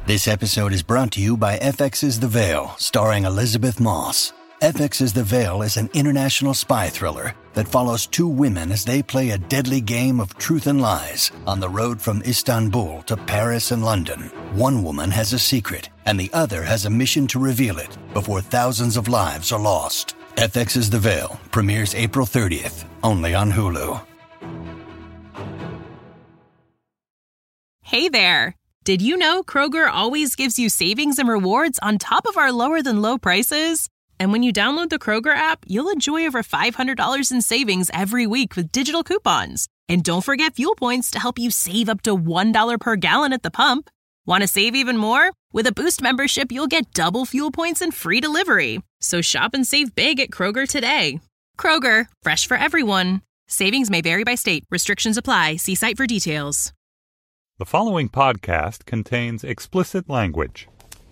This episode is brought to you by FX's The Veil, starring Elizabeth Moss. FX's The Veil is an international spy thriller that follows two women as they play a deadly game of truth and lies on the road from Istanbul to Paris and London. One woman has a secret, and the other has a mission to reveal it before thousands of lives are lost. FX's The Veil premieres April 30th, only on Hulu. Hey there! Did you know Kroger always gives you savings and rewards on top of our lower-than-low prices? And when you download the Kroger app, you'll enjoy over $500 in savings every week with digital coupons. And don't forget fuel points to help you save up to $1 per gallon at the pump. Want to save even more? With a Boost membership, you'll get double fuel points and free delivery. So shop and save big at Kroger today. Kroger, fresh for everyone. Savings may vary by state. Restrictions apply. See site for details. The following podcast contains explicit language.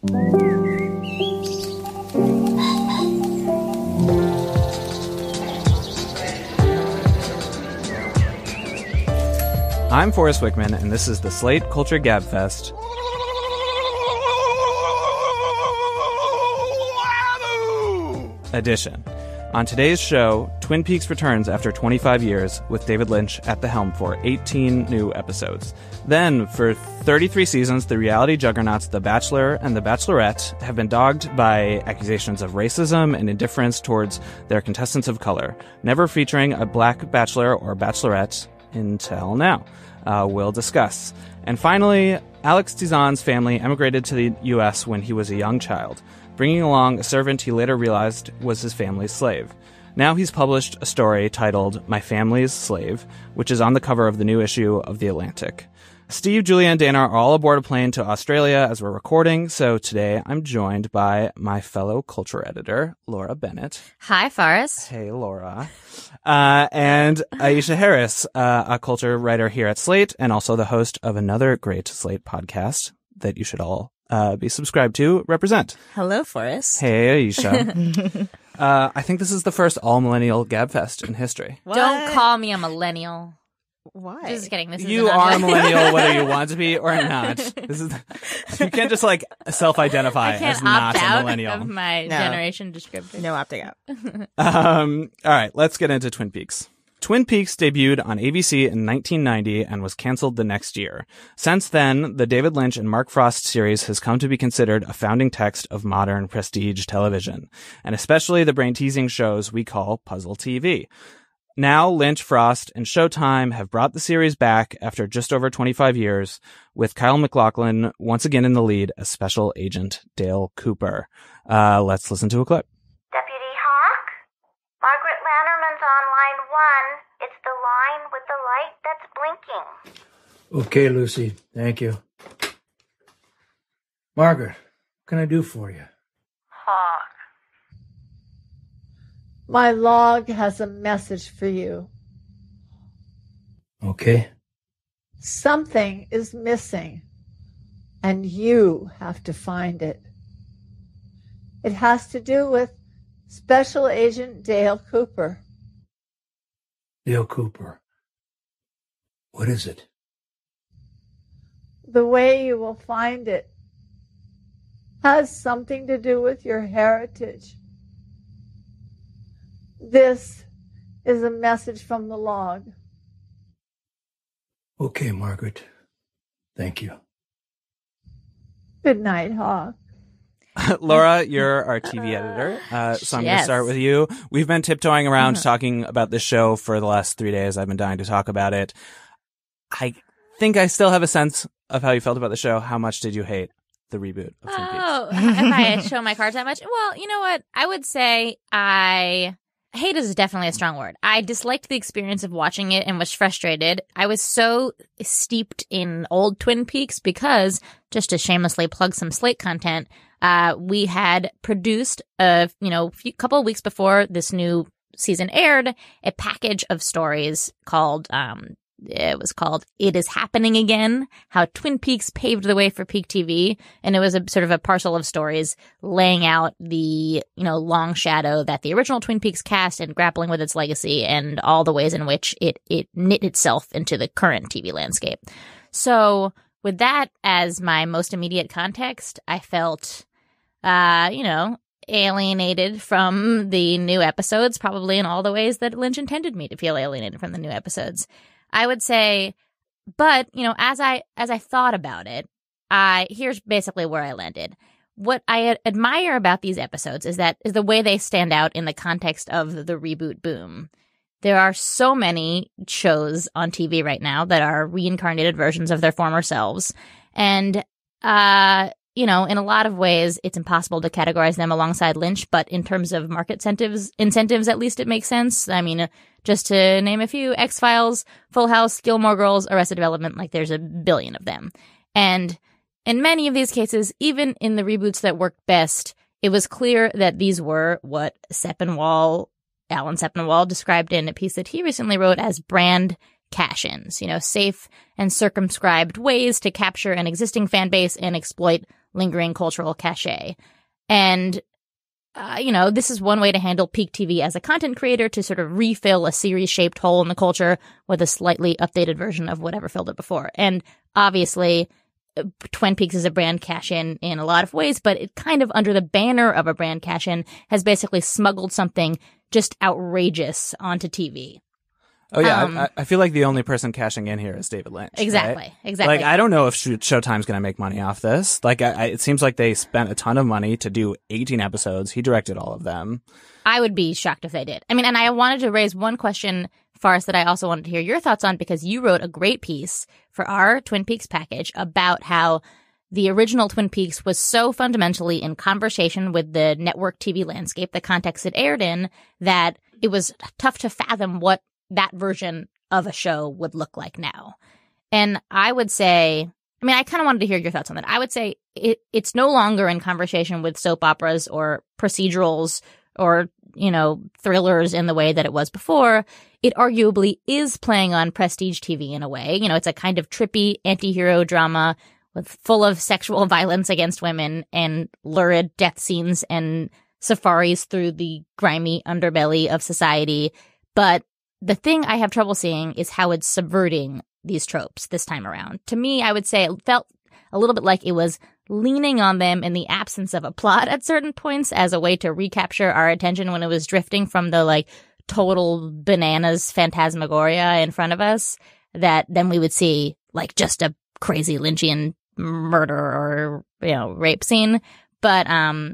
I'm Forrest Wickman, and this is the Slate Culture Gabfest edition. On today's show, Twin Peaks returns after 25 years with David Lynch at the helm for 18 new episodes. Then, for 33 seasons, the reality juggernauts The Bachelor and The Bachelorette have been dogged by accusations of racism and indifference towards their contestants of color, never featuring a black bachelor or bachelorette until now. We'll discuss. And finally, Alex Tizan's family emigrated to the U.S. when he was a young child, bringing along a servant he later realized was his family's slave. Now he's published a story titled My Family's Slave, which is on the cover of the new issue of The Atlantic. Steve, Julia, and Dana are all aboard a plane to Australia as we're recording, so today I'm joined by my fellow culture editor, Laura Bennett. Hi, Forrest. Hey, Laura. And Aisha Harris, a culture writer here at Slate, and also the host of another great Slate podcast that you should all be subscribed to, Represent. Hello, Forrest. Hey, Aisha. I think this is the first all-millennial Gabfest in history. What? Don't call me a millennial. Why? Just kidding. This you are a millennial whether you want to be or not. You can't just self-identify as not a millennial. Of my generation descriptor. No opting out. All right, let's get into Twin Peaks. Twin Peaks debuted on ABC in 1990 and was canceled the next year. Since then, the David Lynch and Mark Frost series has come to be considered a founding text of modern prestige television, and especially the brain-teasing shows we call puzzle TV. Now, Lynch, Frost, and Showtime have brought the series back after just over 25 years, with Kyle MacLachlan once again in the lead as Special Agent Dale Cooper. Let's listen to a clip. Deputy Hawk? Margaret Lannerman's on line 1. It's the line with the light that's blinking. Okay, Lucy. Thank you. Margaret, what can I do for you? Hawk. My log has a message for you. Okay. Something is missing, and you have to find it. It has to do with Special Agent Dale Cooper. Dale Cooper. What is it? The way you will find it has something to do with your heritage. This is a message from the log. Okay, Margaret. Thank you. Good night, Hawk. Laura, you're our TV editor, so I'm going to start with you. We've been tiptoeing around talking about this show for the last 3 days. I've been dying to talk about it. I think I still have a sense of how you felt about the show. How much did you hate the reboot of Twin Peaks? Oh, if I show my cards that much? Well, you know what? I would say hate is definitely a strong word. I disliked the experience of watching it and was frustrated. I was so steeped in old Twin Peaks because, just to shamelessly plug some Slate content, we had produced couple of weeks before this new season aired, a package of stories called It was called It Is Happening Again, How Twin Peaks Paved the Way for Peak TV. And it was a sort of a parcel of stories laying out the, long shadow that the original Twin Peaks cast and grappling with its legacy and all the ways in which it knit itself into the current TV landscape. So with that as my most immediate context, I felt, alienated from the new episodes, probably in all the ways that Lynch intended me to feel alienated from the new episodes. I would say, but, as I thought about it, here's basically where I landed. What I admire about these episodes is the way they stand out in the context of the reboot boom. There are so many shows on TV right now that are reincarnated versions of their former selves. And, in a lot of ways, it's impossible to categorize them alongside Lynch, but in terms of market incentives, at least it makes sense. I mean, just to name a few, X-Files, Full House, Gilmore Girls, Arrested Development, like there's a billion of them. And in many of these cases, even in the reboots that worked best, it was clear that these were what Alan Sepinwall described in a piece that he recently wrote as brand cash-ins, safe and circumscribed ways to capture an existing fan base and exploit lingering cultural cachet. And, this is one way to handle peak TV as a content creator, to sort of refill a series-shaped hole in the culture with a slightly updated version of whatever filled it before. And obviously, Twin Peaks is a brand cash-in in a lot of ways, but it kind of, under the banner of a brand cash-in, has basically smuggled something just outrageous onto TV. Oh, yeah. I feel like the only person cashing in here is David Lynch. Exactly. Right? Exactly. Like, I don't know if Showtime's going to make money off this. Like, it seems like they spent a ton of money to do 18 episodes. He directed all of them. I would be shocked if they did. I mean, and I wanted to raise one question, Forrest, that I also wanted to hear your thoughts on, because you wrote a great piece for our Twin Peaks package about how the original Twin Peaks was so fundamentally in conversation with the network TV landscape, the context it aired in, that it was tough to fathom what that version of a show would look like now. And I would say, I kind of wanted to hear your thoughts on that. I would say it's no longer in conversation with soap operas or procedurals or, thrillers in the way that it was before. It arguably is playing on prestige TV in a way. It's a kind of trippy anti-hero drama full of sexual violence against women and lurid death scenes and safaris through the grimy underbelly of society. But the thing I have trouble seeing is how it's subverting these tropes this time around. To me, I would say it felt a little bit like it was leaning on them in the absence of a plot at certain points as a way to recapture our attention when it was drifting from the total bananas phantasmagoria in front of us, that then we would see just a crazy Lynchian murder or, rape scene. But,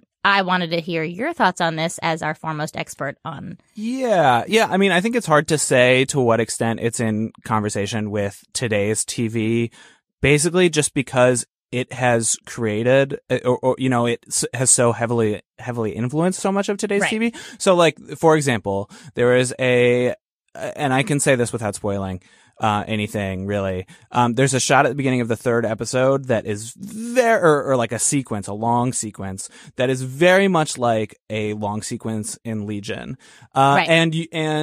I wanted to hear your thoughts on this as our foremost expert on. Yeah. I think it's hard to say to what extent it's in conversation with today's TV, basically just because it has created, or it has so heavily influenced so much of today's TV. So, for example, there is and I can say this without spoiling anything really. There's a shot at the beginning of the third episode that is or like a long sequence that is very much like a long sequence in Legion. And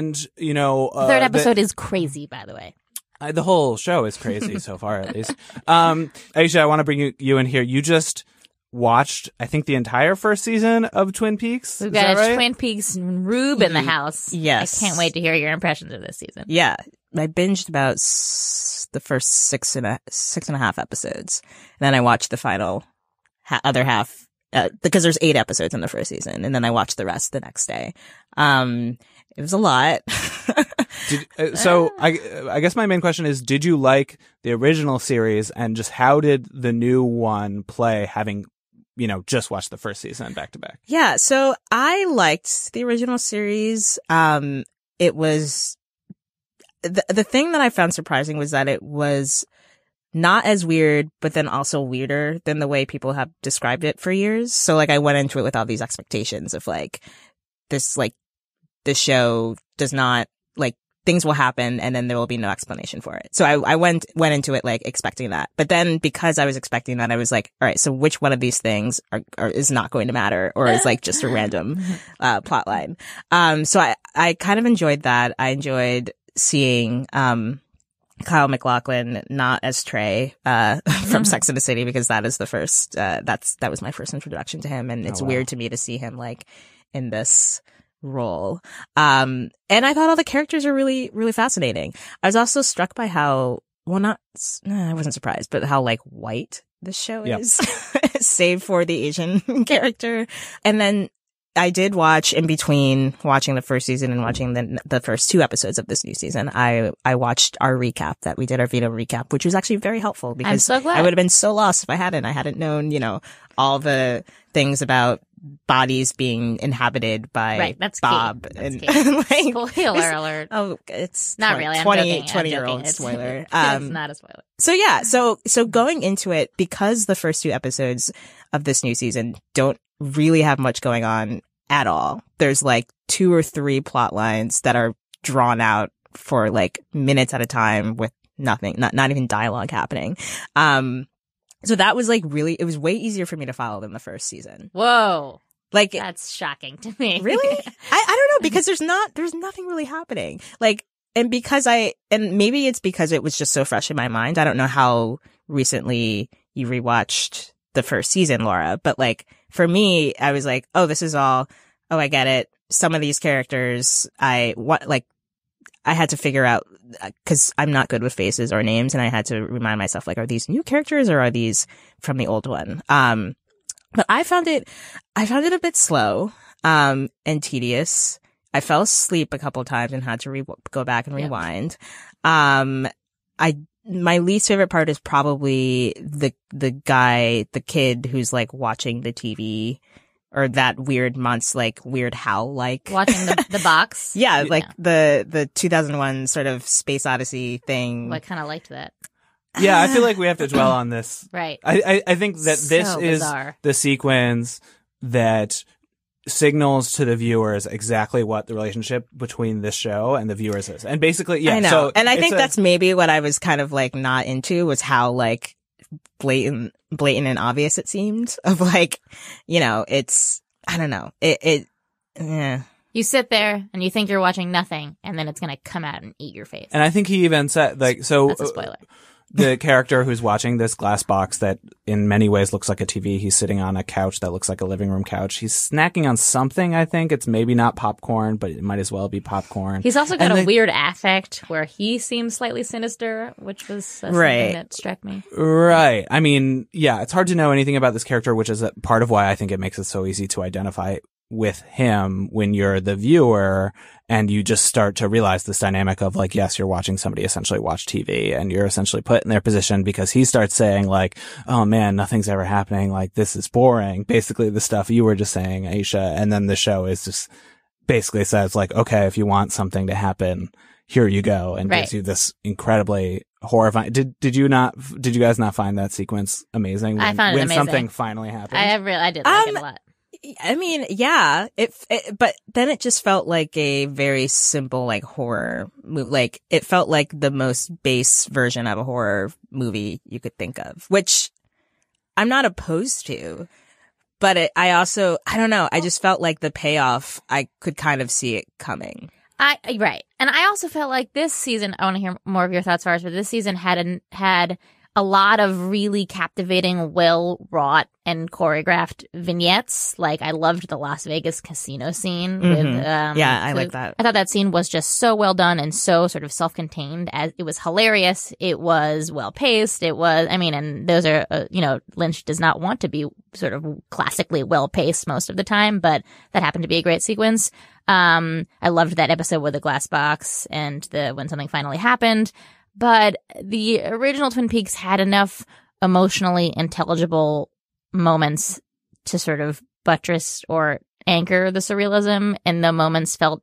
the third episode is crazy, by the way. The whole show is crazy so far, at least. Aisha, I want to bring you in here. You just watched, I think, the entire first season of Twin Peaks. We've got a Twin Peaks Rube in the house. Yes. I can't wait to hear your impressions of this season. Yeah. I binged about the first six and a half episodes. And then I watched the final other half, because there's 8 episodes in the first season. And then I watched the rest the next day. It was a lot. So I guess my main question is, did you like the original series, and just how did the new one play, having, just watched the first season back to back? Yeah. So I liked the original series. It was, the thing that I found surprising was that it was not as weird, but then also weirder than the way people have described it for years. So I went into it with all these expectations of this show does not, things will happen and then there will be no explanation for it. So I went into it expecting that. But then because I was expecting that, I was like, all right, so which one of these things is not going to matter, or is just a random plot line? So I kind of enjoyed that. I enjoyed seeing Kyle MacLachlan not as Trey from Sex and the City, because that is the first that was my first introduction to him, and it's weird to me to see him in this role. And I thought all the characters are really, really fascinating. I was also struck by how I wasn't surprised, but how like white this show Yep. is, save for the Asian character. And then I did watch, in between watching the first season and watching the first 2 episodes of this new season, I watched our recap that we did, our Veto recap, which was actually very helpful because I'm so glad. I would have been so lost if I hadn't known, all the things about bodies being inhabited by Right, that's Bob. key. And That's key. like, Spoiler alert. oh, it's Not 20, really. I'm 20, joking. 20-year-old It's- spoiler. It's not a spoiler. So yeah, so going into it, because the first 2 episodes of this new season don't really have much going on at all. There's like 2 or 3 plot lines that are drawn out for like minutes at a time with nothing, not even dialogue happening. So that was like it was way easier for me to follow than the first season. Whoa. Like, That's shocking to me. really? I don't know, because there's nothing really happening. Like, and maybe it's because it was just so fresh in my mind. I don't know how recently you rewatched the first season, Laura, but like for me, I was like, oh, this is all, I get it. Some of these characters, I had to figure out, because I'm not good with faces or names, and I had to remind myself, like, are these new characters or are these from the old one? But I found it a bit slow, and tedious. I fell asleep a couple times and had to go back and rewind. My least favorite part is probably the kid who's like watching the TV, or that weird Weird Hal Watching the box. Yeah, like the 2001 sort of Space Odyssey thing. Well, I kind of liked that. Yeah, I feel like we have to dwell on this. Right. I think that this So is bizarre. the sequence that signals to the viewers exactly what the relationship between this show and the viewers is. And basically, yeah. I know. So and I think that's maybe what I was kind of like not into, was how like blatant and obvious it seemed, of like, it's, I don't know. Yeah. You sit there and you think you're watching nothing, and then it's going to come out and eat your face. And I think he even said, like, so That's a spoiler. the character who's watching this glass box that in many ways looks like a TV, he's sitting on a couch that looks like a living room couch. He's snacking on something, I think. It's maybe not popcorn, but it might as well be popcorn. He's also got a weird affect where he seems slightly sinister, which was something that struck me. Right. I mean, yeah, it's hard to know anything about this character, which is part of why I think it makes it so easy to identify with him when you're the viewer, and you just start to realize this dynamic of like, yes, you're watching somebody essentially watch TV, and you're essentially put in their position because he starts saying like, oh man, nothing's ever happening. Like, this is boring. Basically the stuff you were just saying, Aisha. And then the show is just basically says like, okay, if you want something to happen, here you go. And gives you this incredibly horrifying. Did you guys not find that sequence amazing? I found it amazing. When something finally happened. I did like it a lot. I mean, yeah, but then it just felt like a very simple, like, horror movie. Like, it felt like the most base version of a horror movie you could think of, which I'm not opposed to. But I don't know, I just felt like the payoff, I could kind of see it coming. Right. And I also felt like this season, I want to hear more of your thoughts, Fars, but this season had a lot of really captivating, well-wrought and choreographed vignettes. Like, I loved the Las Vegas casino scene. I like that. I thought that scene was just so well done and so sort of self-contained. As it was hilarious. It was well-paced. It was, and those are, Lynch does not want to be sort of classically well-paced most of the time, but that happened to be a great sequence. I loved that episode with the glass box and when something finally happened. But the original Twin Peaks had enough emotionally intelligible moments to sort of buttress or anchor the surrealism, and the moments felt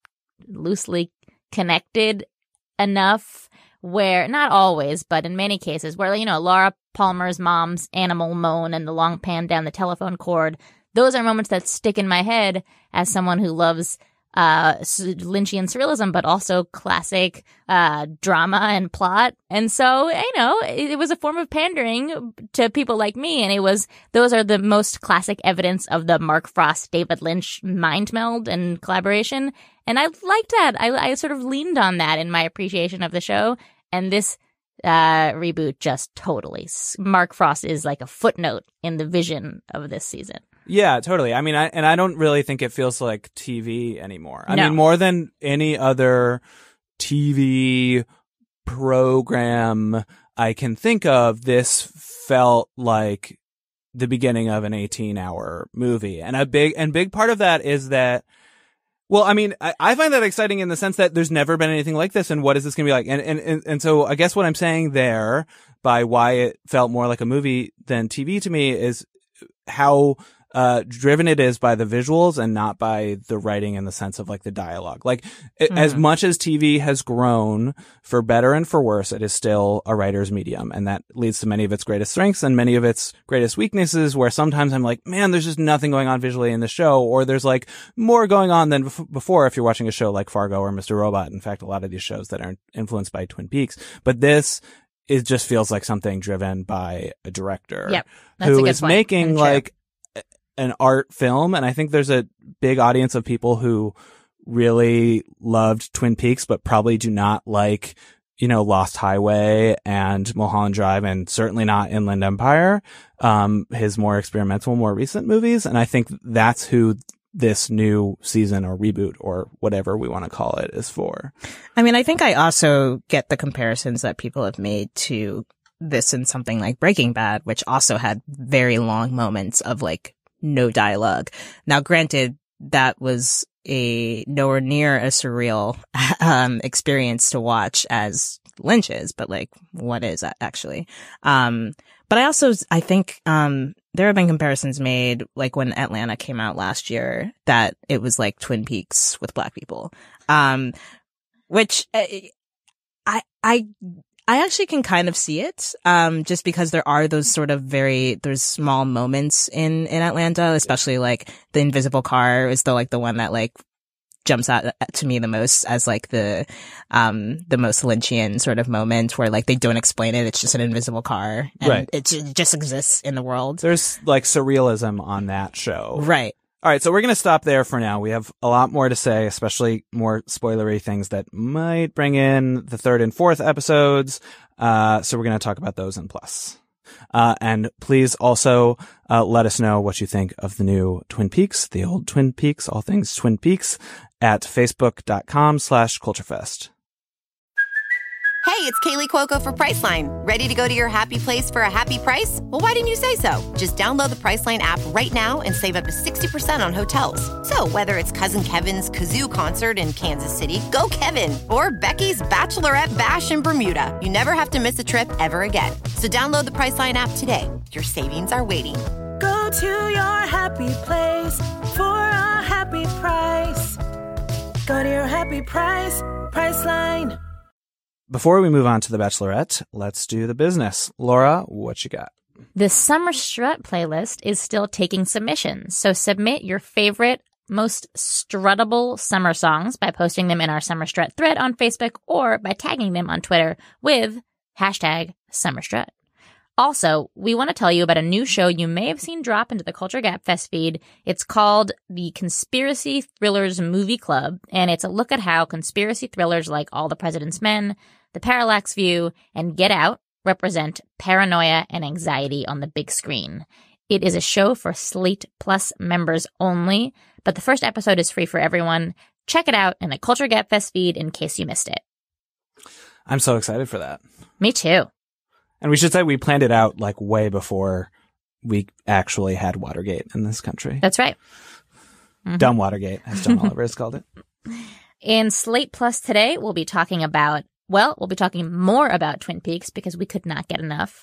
loosely connected enough where, not always, but in many cases, where, Laura Palmer's mom's animal moan and the long pan down the telephone cord, those are moments that stick in my head as someone who loves Lynchian surrealism, but also classic drama and plot. And so, it was a form of pandering to people like me, and those are the most classic evidence of the Mark Frost, David Lynch mind meld and collaboration. And I liked that. I sort of leaned on that in my appreciation of the show. And this reboot just totally, Mark Frost is like a footnote in the vision of this season. Yeah, totally. I mean, I don't really think it feels like TV anymore. I No. mean, more than any other TV program I can think of, this felt like the beginning of an 18-hour movie. And a big part of that is that, well, I mean, I find that exciting in the sense that there's never been anything like this, and what is this going to be like? And so I guess what I'm saying there, by why it felt more like a movie than TV to me, is how driven it is by the visuals and not by the writing in the sense of like the dialogue. Like as much as TV has grown, for better and for worse, it is still a writer's medium, and that leads to many of its greatest strengths and many of its greatest weaknesses, where sometimes I'm like, man, there's just nothing going on visually in the show, or there's like more going on than before if you're watching a show like Fargo or Mr. Robot. In fact, a lot of these shows that are influenced by Twin Peaks, but this, it just feels like something driven by a director who is making like an art film. And I think there's a big audience of people who really loved Twin Peaks, but probably do not like, Lost Highway and Mulholland Drive, and certainly not Inland Empire, his more experimental, more recent movies. And I think that's who this new season or reboot or whatever we want to call it is for. I mean, I think I also get the comparisons that people have made to this and something like Breaking Bad, which also had very long moments of like no dialogue. Now, granted, that was a nowhere near a surreal experience to watch as Lynch's, but like, what is that actually? But I think there have been comparisons made, like when Atlanta came out last year, that it was like Twin Peaks with Black people, which I actually can kind of see it, just because there are those sort of there's small moments in Atlanta, especially like the invisible car is the one that like jumps out to me the most as like the most Lynchian sort of moment, where like they don't explain it. It's just an invisible car, and it just exists in the world. There's like surrealism on that show. Right. All right, so we're going to stop there for now. We have a lot more to say, especially more spoilery things that might bring in the 3rd and 4th episodes. So we're going to talk about those in Plus. And please also let us know what you think of the new Twin Peaks, the old Twin Peaks, all things Twin Peaks, at facebook.com/culturefest. Hey, it's Kaylee Cuoco for Priceline. Ready to go to your happy place for a happy price? Well, why didn't you say so? Just download the Priceline app right now and save up to 60% on hotels. So whether it's Cousin Kevin's Kazoo Concert in Kansas City, go Kevin, or Becky's Bachelorette Bash in Bermuda, you never have to miss a trip ever again. So download the Priceline app today. Your savings are waiting. Go to your happy place for a happy price. Go to your happy price, Priceline. Before we move on to The Bachelorette, let's do the business. Laura, what you got? The Summer Strut playlist is still taking submissions, so submit your favorite, most struttable summer songs by posting them in our Summer Strut thread on Facebook or by tagging them on Twitter with #SummerStrut. Also, we want to tell you about a new show you may have seen drop into the Culture Gap Fest feed. It's called the Conspiracy Thrillers Movie Club, and it's a look at how conspiracy thrillers like All the President's Men, The Parallax View, and Get Out represent paranoia and anxiety on the big screen. It is a show for Slate Plus members only, but the first episode is free for everyone. Check it out in the Culture Gap Fest feed in case you missed it. I'm so excited for that. Me too. And we should say we planned it out like way before we actually had Watergate in this country. That's right. Mm-hmm. Dumb Watergate, as John Oliver has called it. In Slate Plus today, we'll be talking more about Twin Peaks because we could not get enough.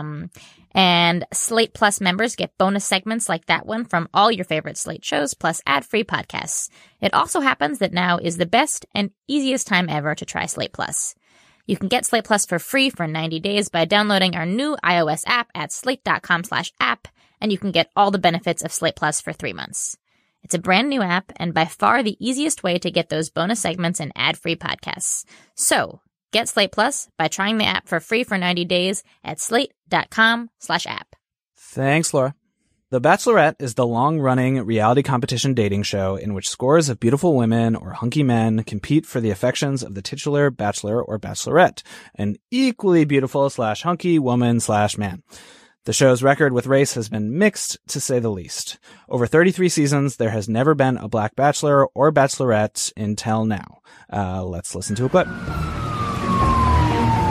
And Slate Plus members get bonus segments like that one from all your favorite Slate shows, plus ad-free podcasts. It also happens that now is the best and easiest time ever to try Slate Plus. You can get Slate Plus for free for 90 days by downloading our new iOS app at slate.com/app, and you can get all the benefits of Slate Plus for 3 months. It's a brand new app and by far the easiest way to get those bonus segments and ad-free podcasts. So, get Slate Plus by trying the app for free for 90 days at slate.com/app. Thanks, Laura. The Bachelorette is the long-running reality competition dating show in which scores of beautiful women or hunky men compete for the affections of the titular bachelor or bachelorette, an equally beautiful / hunky woman / man. The show's record with race has been mixed, to say the least. Over 33 seasons, there has never been a black bachelor or bachelorette until now. Let's listen to a clip.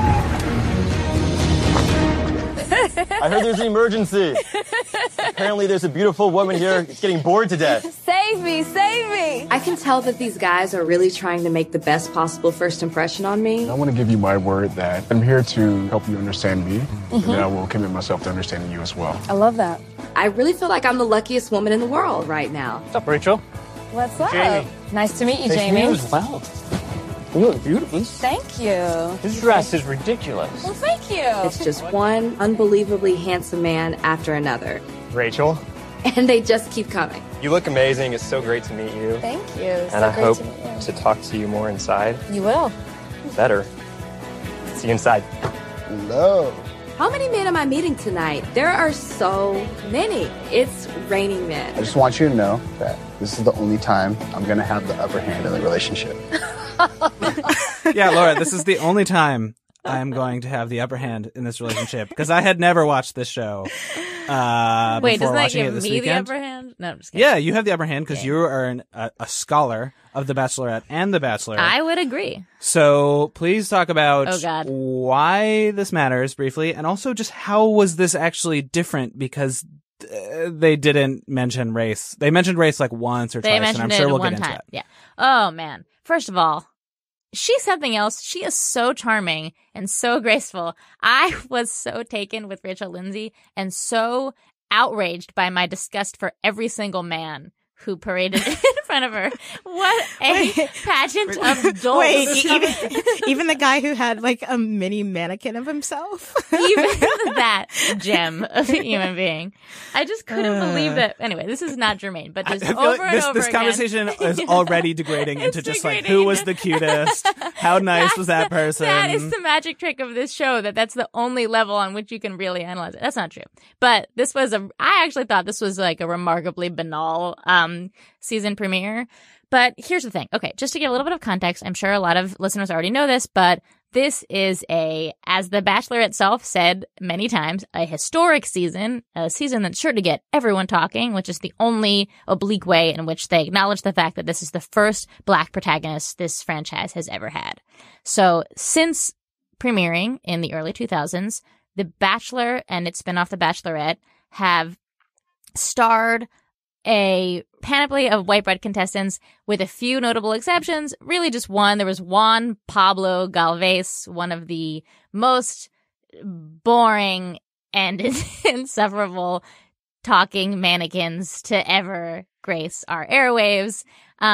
I heard there's an emergency. Apparently there's a beautiful woman here getting bored to death. Save me, save me. I can tell that these guys are really trying to make the best possible first impression on me. I want to give you my word that I'm here to help you understand me, and that I will commit myself to understanding you as well. I love that. I really feel like I'm the luckiest woman in the world right now. What's up, Rachel? What's up? Jamie. Nice to meet you, Nice to Jamie. meet you as well. You look beautiful. Thank you. This dress is ridiculous. Well, thank you. It's just one unbelievably handsome man after another. Rachel, And they just keep coming. you look amazing. It's so great to meet you. Thank you. And I hope to talk to you more inside. You will. Better. See you inside. Hello. How many men am I meeting tonight? There are so many. It's raining men. I just want you to know that this is the only time I'm going to have the upper hand in the relationship. Yeah, Laura, this is the only time I'm going to have the upper hand in this relationship because I had never watched this show. Wait, before doesn't that watching it give this me weekend. the upper hand? No, I'm just kidding. Yeah, you have the upper hand because you are a scholar of The Bachelorette and The Bachelor. I would agree. So please talk about Oh, God. why this matters briefly, and also just how was this actually different because they didn't mention race. They mentioned race like once or They twice, and mentioned I'm it sure we'll one get into time. that. Yeah. Oh, man. First of all, she's something else. She is so charming and so graceful. I was so taken with Rachel Lindsay and so outraged by my disgust for every single man who paraded in front of her. What a pageant of dolls. Wait, even the guy who had like a mini mannequin of himself? Even that gem of a human being. I just couldn't believe that. Anyway, this is not germane, but just I feel over like and over this again. conversation is already degrading into just like who was the cutest, how nice was that person. That is the magic trick of this show, that's the only level on which you can really analyze it. That's not true. But this was I actually thought this was like a remarkably banal season premiere. But here's the thing. Okay, just to give a little bit of context, I'm sure a lot of listeners already know this, but this is as The Bachelor itself said many times, a historic season, a season that's sure to get everyone talking, which is the only oblique way in which they acknowledge the fact that this is the first Black protagonist this franchise has ever had. So since premiering in the early 2000s, The Bachelor and its spinoff, The Bachelorette, have starred a panoply of white bread contestants with a few notable exceptions. Really just one. There was Juan Pablo Galvez, one of the most boring and insufferable talking mannequins to ever grace our airwaves.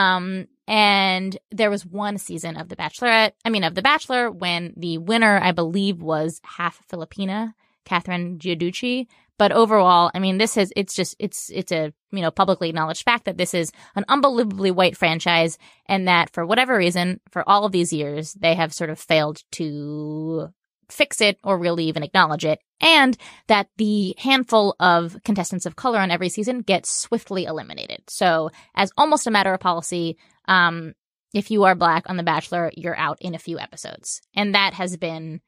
And there was one season of The Bachelor when the winner, I believe, was half Filipina, Catherine Giudice. But overall, I mean, it's a, publicly acknowledged fact that this is an unbelievably white franchise and that for whatever reason, for all of these years, they have sort of failed to fix it or really even acknowledge it. And that the handful of contestants of color on every season gets swiftly eliminated. So as almost a matter of policy, if you are Black on The Bachelor, you're out in a few episodes. And that has been,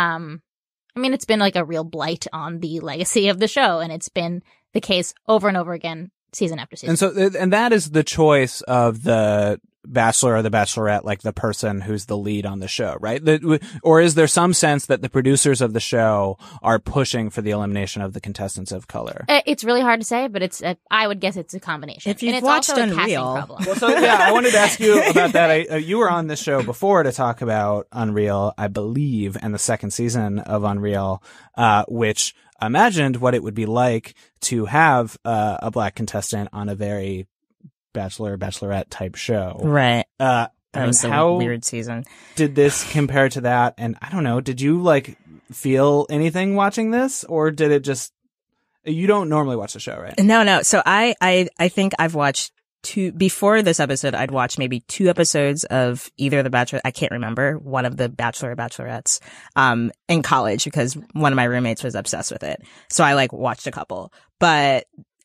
it's been like a real blight on the legacy of the show, and it's been the case over and over again, season after season. And that is the choice of the Bachelor or the Bachelorette, like the person who's the lead on the show, right? Or is there some sense that the producers of the show are pushing for the elimination of the contestants of color? It's really hard to say, but I would guess it's a combination. If you've and it's watched also Unreal. a casting problem. Well, so yeah, I wanted to ask you about that. You were on this show before to talk about Unreal, I believe, and the second season of Unreal, which imagined what it would be like to have a Black contestant on a very Bachelorette type show. Right. That was how a weird season. Did this compare to that? And I don't know, did you like feel anything watching this, or did it just, you don't normally watch the show, right? No. So I think I've watched before this episode, I'd watched maybe 2 episodes of either The Bachelor, I can't remember, one of the Bachelor or Bachelorettes, in college because one of my roommates was obsessed with it. So I watched a couple, but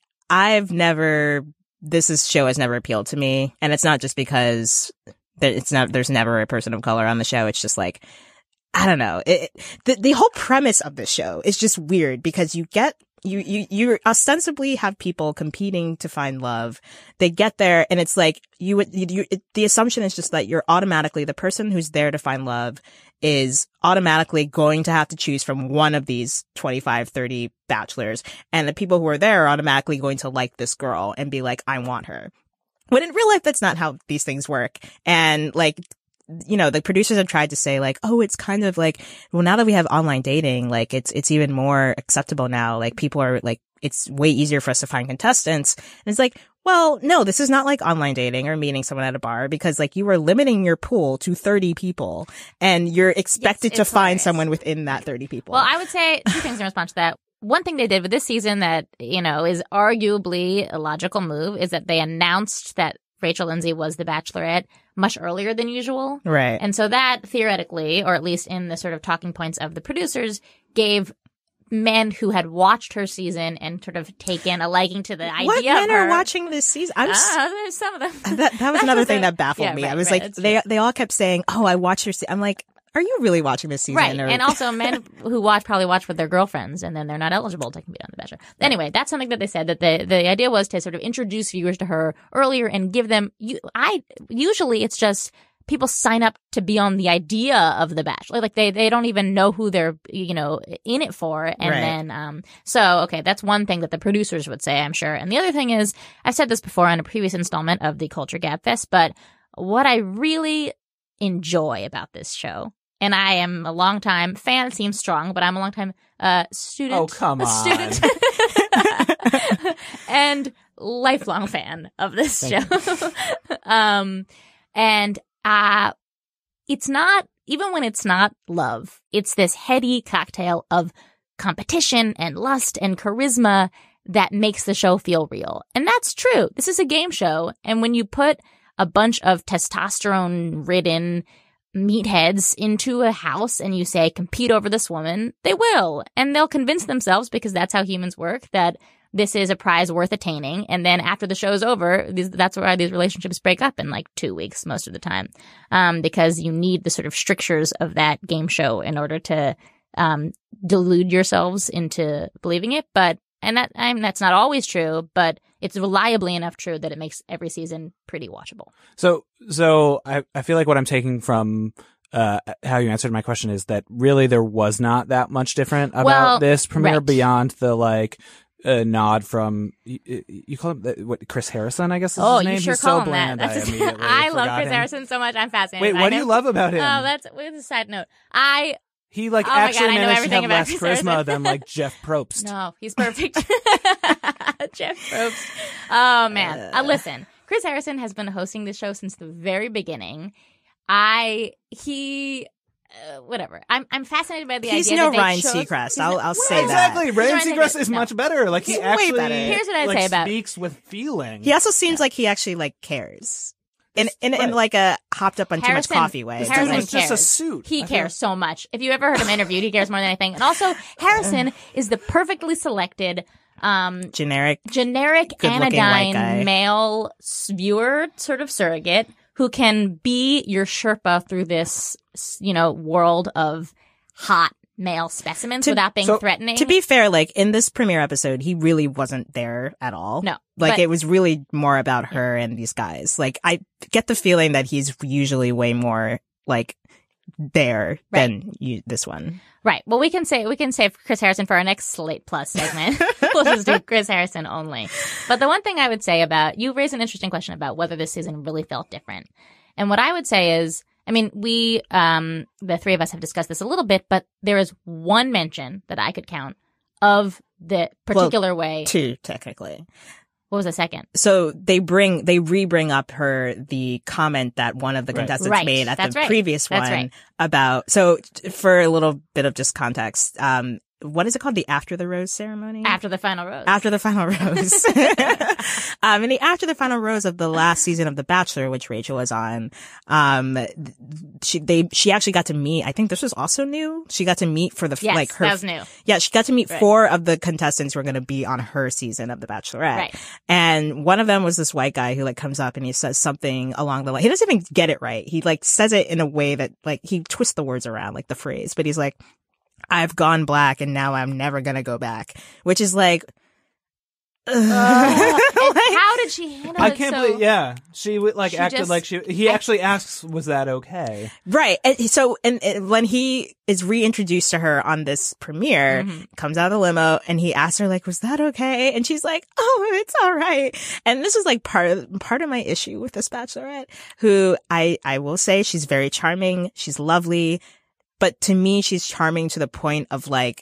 this show has never appealed to me. And it's not just because there's never a person of color on the show. It's just I don't know. The whole premise of the show is just weird because you ostensibly have people competing to find love. They get there and it's the assumption is just that you're automatically the person who's there to find love is automatically going to have to choose from one of these 25, 30 bachelors. And the people who are there are automatically going to like this girl and be like, I want her. When in real life, that's not how these things work. And like, you know, the producers have tried to say like, oh, it's kind of like, well, now that we have online dating, like it's even more acceptable now. Like people are like, it's way easier for us to find contestants. And it's like, well, no, this is not like online dating or meeting someone at a bar, because like you are limiting your pool to 30 people and you're expected to find someone within that 30 people. Well, I would say two things in response to that. One thing they did with this season that, you know, is arguably a logical move is that they announced that Rachel Lindsay was the Bachelorette much earlier than usual. Right. And so that theoretically, or at least in the sort of talking points of the producers, gave men who had watched her season and sort of taken a liking to the idea what of men her. Are watching this season? There's some of them. That was another thing that baffled me. Right, I was right, like, they all kept saying, oh, I watched her season. I'm like, are you really watching this season? Right. Or... And also men who probably watch with their girlfriends, and then they're not eligible to compete on The Bachelor. Anyway, that's something that they said, that the idea was to sort of introduce viewers to her earlier and give them, usually it's just people sign up to be on the idea of The Bachelor. Like they don't even know who they're, you know, in it for. And then, so, okay, that's one thing that the producers would say, I'm sure. And the other thing is, I've said this before on a previous installment of the Culture Gab Fest, but what I really enjoy about this show, and I am a long-time fan, it seems strong, but I'm a long-time student. Oh, come on. Student. And lifelong fan of this show. And it's not, even when it's not love, it's this heady cocktail of competition and lust and charisma that makes the show feel real. And that's true. This is a game show. And when you put a bunch of testosterone-ridden meatheads into a house and you say, compete over this woman, they will. And they'll convince themselves, because that's how humans work, that this is a prize worth attaining. And then after the show's over, that's why these relationships break up in like 2 weeks most of the time. Because you need the sort of strictures of that game show in order to delude yourselves into believing it. That's not always true, but it's reliably enough true that it makes every season pretty watchable. So I feel like what I'm taking from how you answered my question is that really there was not that much different about this premiere beyond the like nod from you call him Chris Harrison, I guess is his name. You sure He's call so him bland. that. I love Chris Harrison so much. I'm fascinated. Wait, what do you love about him? Oh, that's a side note. He actually managed to have less charisma than like Jeff Probst. No, he's perfect. Jeff Probst. Oh man. Listen, Chris Harrison has been hosting this show since the very beginning. Whatever. I'm fascinated by the idea. He's no Ryan Seacrest. I'll say exactly. that. Ryan Seacrest is much better. Like he's he actually way better. Here's what I'd say about speaks with feeling. He also seems like he actually like cares. In like a hopped up on too much coffee way. Harrison cares. Just a suit. He cares so much. If you ever heard him interviewed, he cares more than anything. And also, Harrison is the perfectly selected generic anodyne male viewer sort of surrogate who can be your Sherpa through this, you know, world of hot male specimens without being threatening. To be fair, like in this premiere episode, he really wasn't there at all. No. Like it was really more about her and these guys. Like I get the feeling that he's usually way more like there than this one. Right. Well, we can save Chris Harrison for our next Slate Plus segment. We'll just do Chris Harrison only. But the one thing I would say about, you raised an interesting question about whether this season really felt different. And what I would say is, I mean, we, the three of us have discussed this a little bit, but there is one mention that I could count of the particular way. Two, technically. What was the second? So they re-bring up the comment that one of the contestants made at the previous one about, so for a little bit of just context, what is it called? The After the Rose ceremony? After the final rose. After the final rose. In the After the Final Rose of the last season of The Bachelor, which Rachel was on, she actually got to meet, I think this was also new. She got to meet for the, that was new. Yeah, she got to meet 4 of the contestants who were going to be on her season of The Bachelorette. Right. And one of them was this white guy who like comes up and he says something along the line. He doesn't even get it right. He like says it in a way that like he twists the words around, like the phrase, but he's like, I've gone black and now I'm never going to go back, which is like, And how did she handle it? I can't believe. Yeah, she would like acted like she. He actually asks, "Was that okay?" Right. And so, and when he is reintroduced to her on this premiere, comes out of the limo, and he asks her like, "Was that okay?" And she's like, "Oh, it's all right." And this is like part of my issue with this Bachelorette, who I will say she's very charming, she's lovely, but to me, she's charming to the point of like,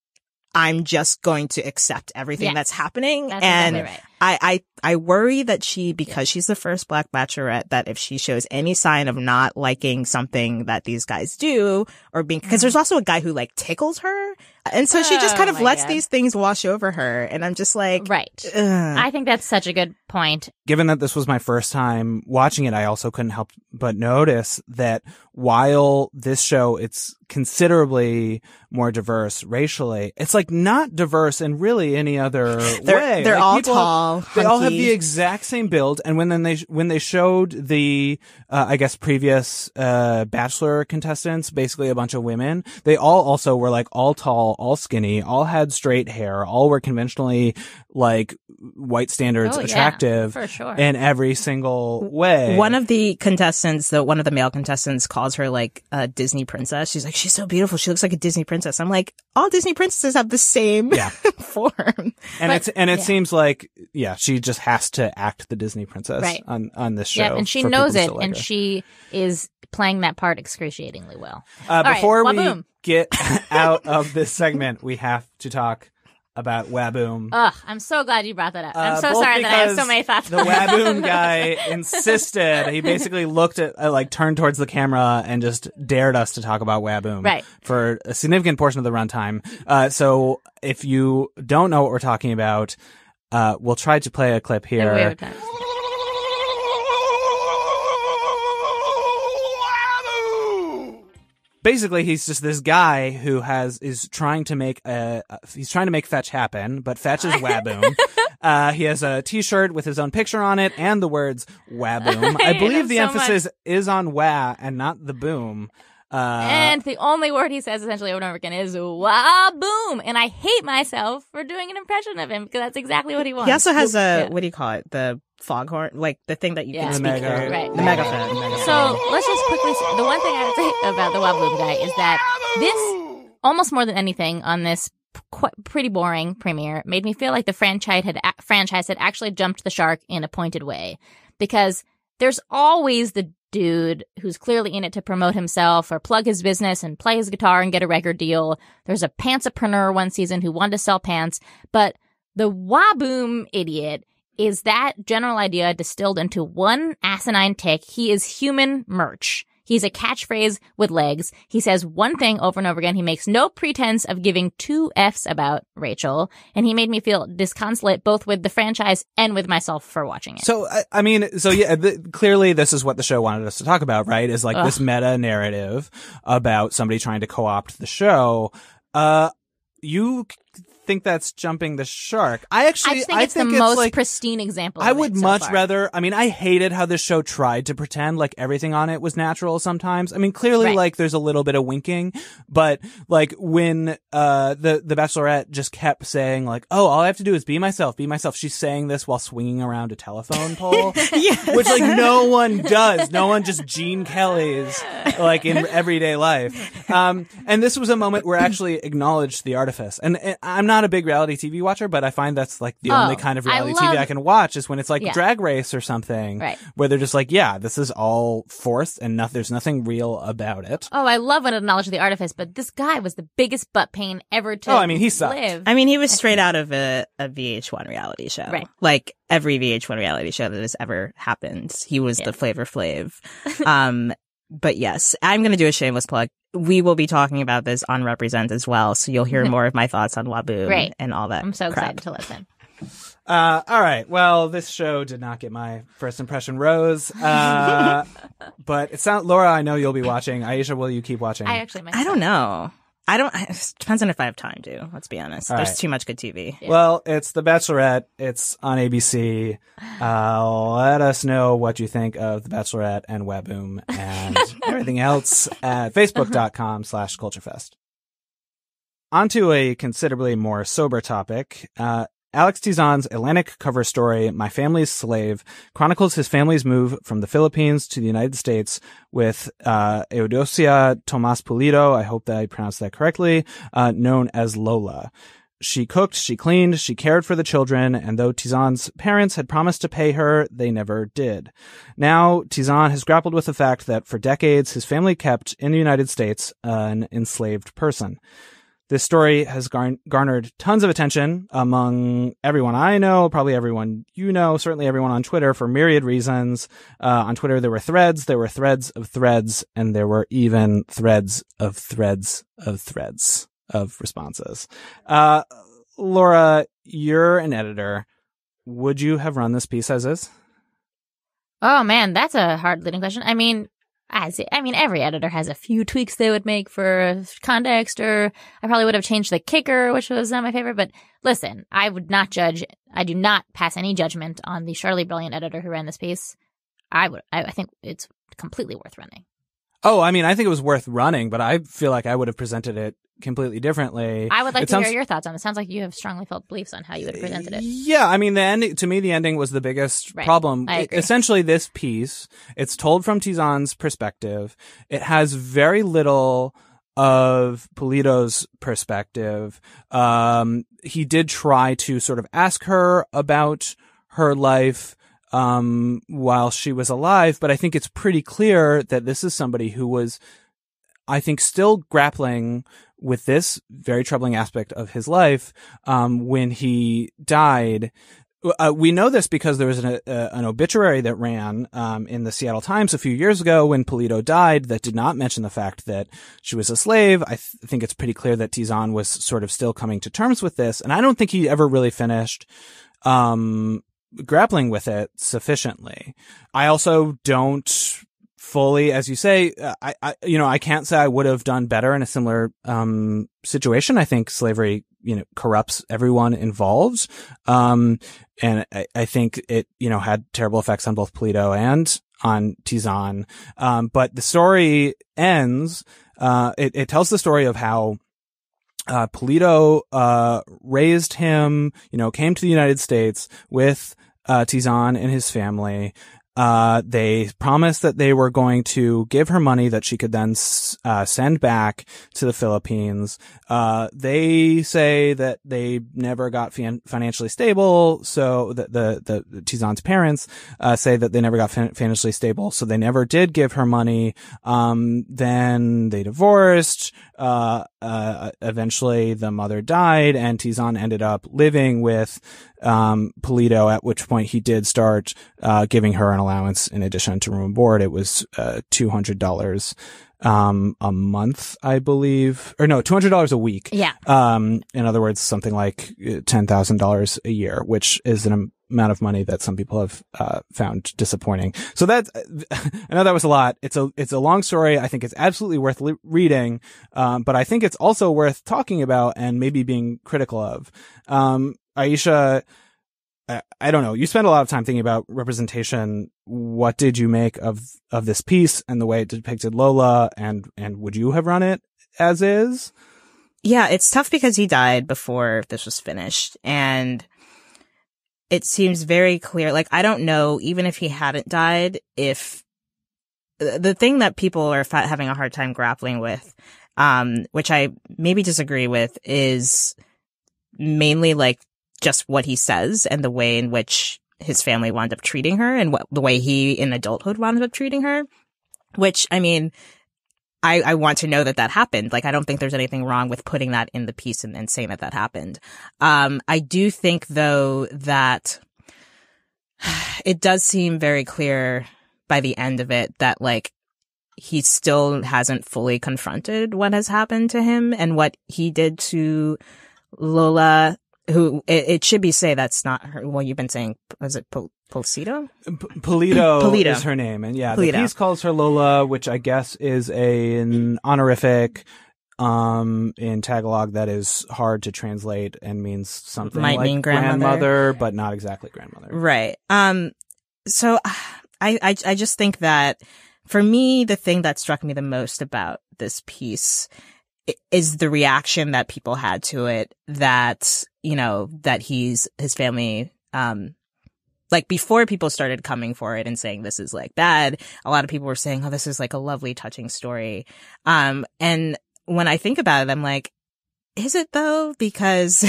I'm just going to accept everything that's happening. That's and exactly right. I worry that because she's the first Black Bachelorette, that if she shows any sign of not liking something that these guys do, or being, because there's also a guy who like tickles her. And so she just kind of lets these things wash over her. And I'm just like, right. I think that's such a good point. Given that this was my first time watching it, I also couldn't help but notice that while this show, it's considerably more diverse racially, it's like not diverse in really any other way. They're like all people, tall. They all have hunky. the exact same build. And when they showed the, I guess previous, Bachelor contestants, basically a bunch of women, they all also were like all tall, all skinny, all had straight hair, all were conventionally like white standards attractive for sure. in every single way. One of the male contestants calls her like a Disney princess. She's like, she's so beautiful. She looks like a Disney princess. I'm like, all Disney princesses have the same form. And it seems like, she just has to act the Disney princess on this show. Yeah, and she knows it, and she is playing that part excruciatingly well. Before we Waboom. get out of this segment, we have to talk about Waboom. Ugh, I'm so glad you brought that up. I'm so sorry that I have so many thoughts. The Waboom guy insisted. He basically looked at, turned towards the camera and just dared us to talk about Waboom for a significant portion of the runtime. So if you don't know what we're talking about, we'll try to play a clip here. Basically, he's just this guy who is trying to make Fetch happen, but Fetch is Waboom. He has a T-shirt with his own picture on it and the words Waboom. I believe the emphasis is on wa and not the boom. And the only word he says essentially over and over again is Waboom. And I hate myself for doing an impression of him because that's exactly what he wants. He also has what do you call it? The foghorn, like the thing that you can speak through. Right. The megaphone. So let's just quickly say, the one thing I would say about the Waboom guy is that this, almost more than anything on this pretty boring premiere, made me feel like the franchise had actually jumped the shark in a pointed way. Because there's always the dude who's clearly in it to promote himself or plug his business and play his guitar and get a record deal. There's a pantsapreneur one season who wanted to sell pants. But the Waboom idiot is that general idea distilled into one asinine tick. He is human merch. He's a catchphrase with legs. He says one thing over and over again. He makes no pretense of giving two F's about Rachel. And he made me feel disconsolate both with the franchise and with myself for watching it. So, clearly this is what the show wanted us to talk about, right? Is like this meta narrative about somebody trying to co-opt the show. You think that's jumping the shark. I think it's the most pristine example. I would much far. rather. I mean, I hated how this show tried to pretend like everything on it was natural sometimes. I mean, clearly, like there's a little bit of winking, but like when the Bachelorette just kept saying like, "Oh, all I have to do is be myself, be myself." She's saying this while swinging around a telephone pole, which like no one does. No one just Gene Kelly's like in everyday life. And this was a moment where I actually acknowledged the artifice, and I'm not a big reality TV watcher, but I find that's like the only kind of reality TV I can watch is when it's like Drag Race or something, where they're just like, this is all forced and there's nothing real about it. Oh, I love when it acknowledges the artifice, but this guy was the biggest butt pain ever to he sucked. live. I mean, he was straight out of a VH1 reality show. Right. Like every VH1 reality show that has ever happened. He was the Flavor Flav. But yes, I'm going to do a shameless plug. We will be talking about this on Represent as well, so you'll hear more of my thoughts on Waboom and all that. I'm so crap. excited to listen. All right. Well, this show did not get my first impression rose. But it sounds, Laura, I know you'll be watching. Aisha, will you keep watching? I don't know. It depends on if I have time to, let's be honest. There's too much good TV. Yeah. Well, it's The Bachelorette. It's on ABC. Let us know what you think of The Bachelorette and Waboom and everything else at facebook.com/culturefest. On to a considerably more sober topic. Alex Tizan's Atlantic cover story, My Family's Slave, chronicles his family's move from the Philippines to the United States with Eudocia Tomas Pulido, I hope that I pronounced that correctly, known as Lola. She cooked, she cleaned, she cared for the children, and though Tizan's parents had promised to pay her, they never did. Now, Tizan has grappled with the fact that for decades his family kept in the United States an enslaved person. This story has garnered tons of attention among everyone I know, probably everyone you know, certainly everyone on Twitter for myriad reasons. On Twitter, there were threads of threads, and there were even threads of responses. Laura, you're an editor. Would you have run this piece as is? Oh man, that's a hard leading question. I mean, every editor has a few tweaks they would make for context, or I probably would have changed the kicker, which was not my favorite. But listen, I would not judge. I do not pass any judgment on the surely brilliant editor who ran this piece. I think it's completely worth running. Oh, I mean, I think it was worth running, but I feel like I would have presented it completely differently. I would like to hear your thoughts on it. It sounds like you have strongly felt beliefs on how you would have presented it. Yeah, I mean, to me, the ending was the biggest problem. I agree. Essentially, this piece, it's told from Tizan's perspective. It has very little of Pulido's perspective. He did try to sort of ask her about her life while she was alive, but I think it's pretty clear that this is somebody who was, I think, still grappling with this very troubling aspect of his life when he died. We know this because there was an obituary that ran in the Seattle Times a few years ago when Pulido died that did not mention the fact that she was a slave. I think it's pretty clear that Tizan was sort of still coming to terms with this, and I don't think he ever really finished grappling with it sufficiently. I also don't fully, as you say, I can't say I would have done better in a similar situation. I think slavery, corrupts everyone involved. And I think it, had terrible effects on both Pulido and on Tizan. But the story ends, it tells the story of how Pulido raised him, came to the United States with Tizan and his family. They promised that they were going to give her money that she could then send back to the Philippines. They say that they never got financially stable, so the Tizan's parents say that they never got financially stable, so they never did give her money. Then they divorced. Eventually the mother died, and Tizan ended up living with Pulido, at which point he did start giving her an allowance in addition to room and board. It was $200 a month, I believe, or no, $200 a week. Yeah. In other words, something like $10,000 a year, which is an amount of money that some people have found disappointing. So I know that was a lot. It's a long story. I think it's absolutely worth reading, but I think it's also worth talking about and maybe being critical of. Aisha, I don't know. You spent a lot of time thinking about representation. What did you make of this piece and the way it depicted Lola, and would you have run it as is? Yeah, it's tough because he died before this was finished, and it seems very clear. Like, I don't know, even if he hadn't died, if the thing that people are having a hard time grappling with, which I maybe disagree with, is mainly like just what he says and the way in which his family wound up treating her, and the way he in adulthood wound up treating her, which, I mean, I want to know that happened. Like, I don't think there's anything wrong with putting that in the piece and saying that happened. I do think, though, that it does seem very clear by the end of it that, like, he still hasn't fully confronted what has happened to him and what he did to Lola, who it should be say that's not her. Well, you've been saying, is it Pulido? Pulido is her name, and yeah, the piece calls her Lola, which I guess is an honorific in Tagalog that is hard to translate and means something might like mean grandmother, but not exactly grandmother. Right. So I just think that for me, the thing that struck me the most about this piece is the reaction that people had to it that, you know, that his family, like before people started coming for it and saying this is like bad, a lot of people were saying, oh, this is like a lovely, touching story. And when I think about it, I'm like, is it though? Because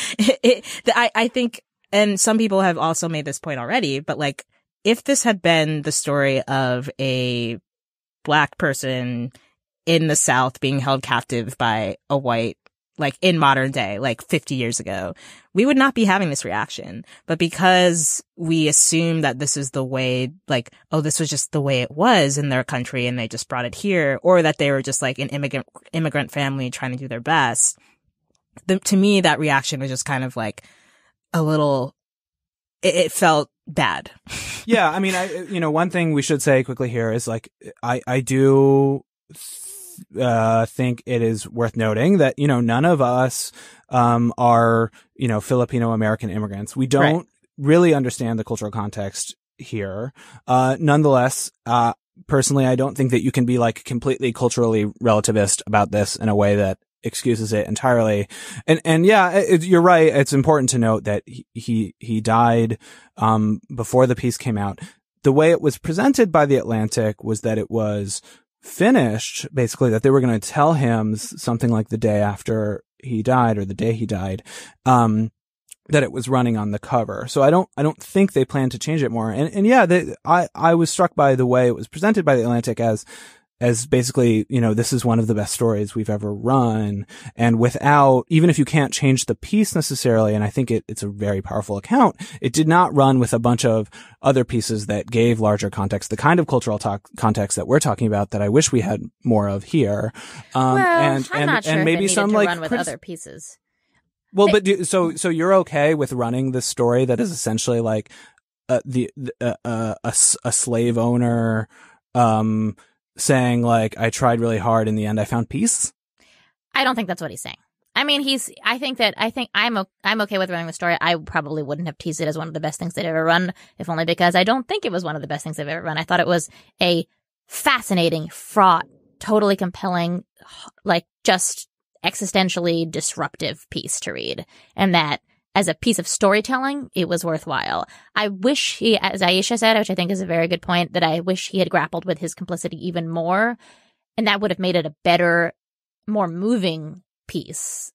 I think, and some people have also made this point already, but like, if this had been the story of a Black person in the South being held captive by a white, like in modern day, like 50 years ago, we would not be having this reaction. But because we assume that this is the way, like, oh, this was just the way it was in their country and they just brought it here, or that they were just like an immigrant family trying to do their best. To me, that reaction was just kind of like a little, it felt bad. Yeah. I mean, one thing we should say quickly here is like, I do think it is worth noting that, none of us, are, Filipino American immigrants. We don't really understand the cultural context here. Nonetheless, personally, I don't think that you can be like completely culturally relativist about this in a way that excuses it entirely. And yeah, you're right. It's important to note that he died, before the piece came out. The way it was presented by The Atlantic was that it was finished, basically, that they were going to tell him something like the day after he died or the day he died, that it was running on the cover. So I don't think they plan to change it more. And yeah, I was struck by the way it was presented by The Atlantic as basically, this is one of the best stories we've ever run. And without, even if you can't change the piece necessarily, and I think it's a very powerful account, it did not run with a bunch of other pieces that gave larger context, the kind of cultural context that we're talking about that I wish we had more of here. I'm not sure maybe if it some to like run with other pieces. Well, so you're okay with running this story that is essentially like, a slave owner, saying like, I tried really hard. In the end, I found peace. I don't think that's what he's saying. I mean, I think I'm okay with running the story. I probably wouldn't have teased it as one of the best things they've ever run, if only because I don't think it was one of the best things they've ever run. I thought it was a fascinating, fraught, totally compelling, like just existentially disruptive piece to read. And that as a piece of storytelling, it was worthwhile. I wish he, as Aisha said, which I think is a very good point, that I wish he had grappled with his complicity even more. And that would have made it a better, more moving piece.